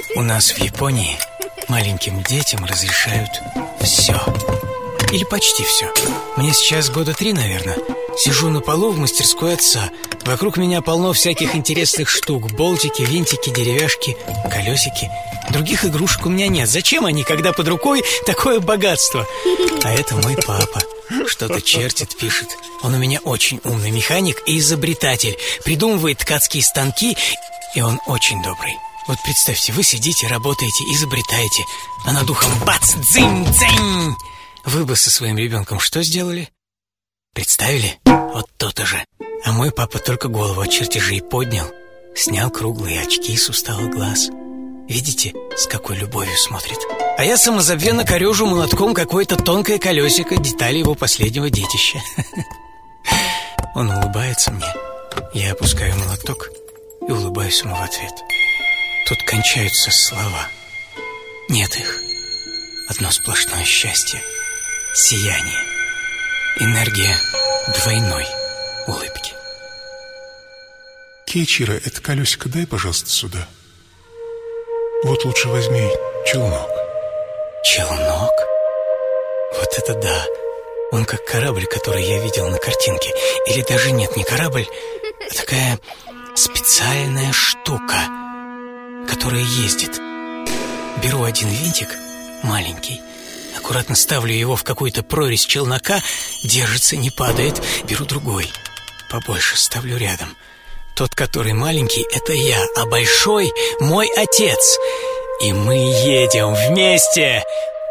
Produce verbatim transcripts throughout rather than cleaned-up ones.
У нас в Японии маленьким детям разрешают все. Или почти все. Мне сейчас года три, наверное. Сижу на полу в мастерской отца. Вокруг меня полно всяких интересных штук. Болтики, винтики, деревяшки, колесики. Других игрушек у меня нет. Зачем они, когда под рукой такое богатство? А это мой папа. Что-то чертит, пишет. Он у меня очень умный механик и изобретатель. Придумывает ткацкие станки, и он очень добрый. Вот представьте, вы сидите, работаете, изобретаете, а над ухом бац, дзынь, дзынь. Вы бы со своим ребенком что сделали? Представили? Вот то-то же. А мой папа только голову от чертежей поднял, снял круглые очки с усталых глаз. Видите, с какой любовью смотрит. А я самозабвенно корежу молотком какое-то тонкое колесико, детали его последнего детища. Он улыбается мне. Я опускаю молоток и улыбаюсь ему в ответ. Тут кончаются слова. Нет их. Одно сплошное счастье. Сияние. Энергия двойной улыбки. Кейичиро, это колесико дай, пожалуйста, сюда. Вот лучше возьми челнок. Челнок? Вот это да. Он как корабль, который я видел на картинке. Или даже нет, не корабль, а такая специальная штука, которая ездит. Беру один винтик, маленький, аккуратно ставлю его в какую-то прорезь челнока, держится, не падает. Беру другой, побольше, ставлю рядом. Тот, который маленький, это я, а большой — мой отец. И мы едем вместе.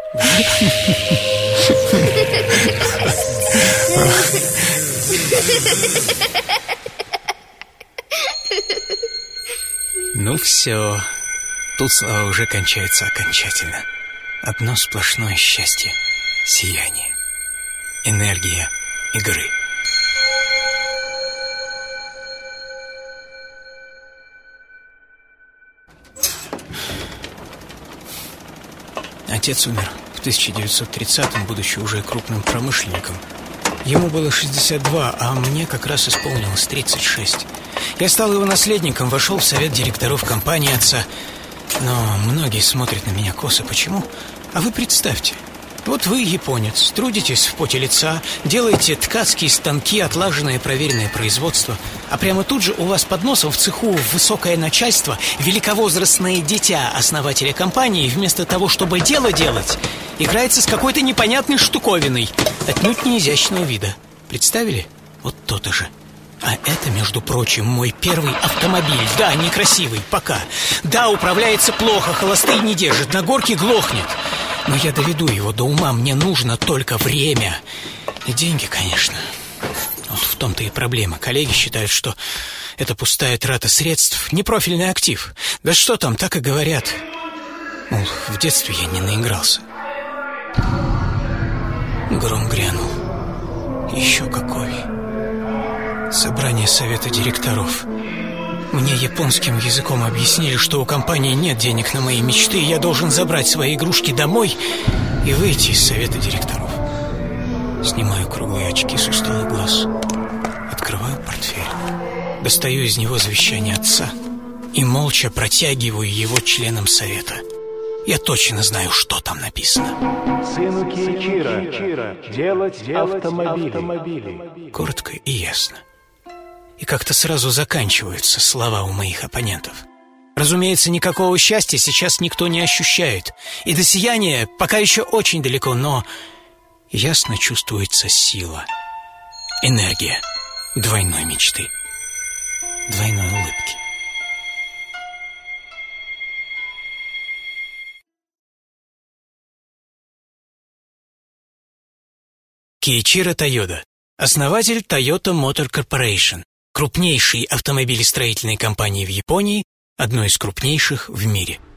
Ну все, тут слова уже кончаются окончательно. Одно сплошное счастье, сияние, энергия игры. Отец умер в тысяча девятьсот тридцатом, будучи уже крупным промышленником. Ему было шестьдесят два, а мне как раз исполнилось тридцать шесть. Я стал его наследником, вошел в совет директоров компании отца. Но многие смотрят на меня косо. Почему? А вы представьте, вот вы, японец, трудитесь в поте лица, делаете ткацкие станки, отлаженное проверенное производство, а прямо тут же у вас под носом в цеху высокое начальство, великовозрастное дитя основателя компании, вместо того, чтобы дело делать, играется с какой-то непонятной штуковиной, отнюдь не изящного вида. Представили? Вот то-то же. А это, между прочим, мой первый автомобиль. Да, некрасивый, пока. Да, управляется плохо, холостые не держит, на горке глохнет. Но я доведу его до ума, мне нужно только время. И деньги, конечно. Вот в том-то и проблема. Коллеги считают, что это пустая трата средств, непрофильный актив. Да что там, так и говорят. Мол, в детстве я не наигрался. Гром грянул. Еще какой. Собрание совета директоров. Мне японским языком объяснили, что у компании нет денег на мои мечты, и я должен забрать свои игрушки домой и выйти из совета директоров. Снимаю круглые очки с усталых глаз, открываю портфель, достаю из него завещание отца и молча протягиваю его членам совета. Я точно знаю, что там написано. Сыну Кейичиро делать автомобили. Коротко и ясно. И как-то сразу заканчиваются слова у моих оппонентов. Разумеется, никакого счастья сейчас никто не ощущает. И до сияния пока еще очень далеко, но ясно чувствуется сила, энергия двойной мечты, двойной улыбки. Кейичиро Тойода, основатель Toyota Motor Corporation, крупнейшей автомобилестроительной компании в Японии, одной из крупнейших в мире.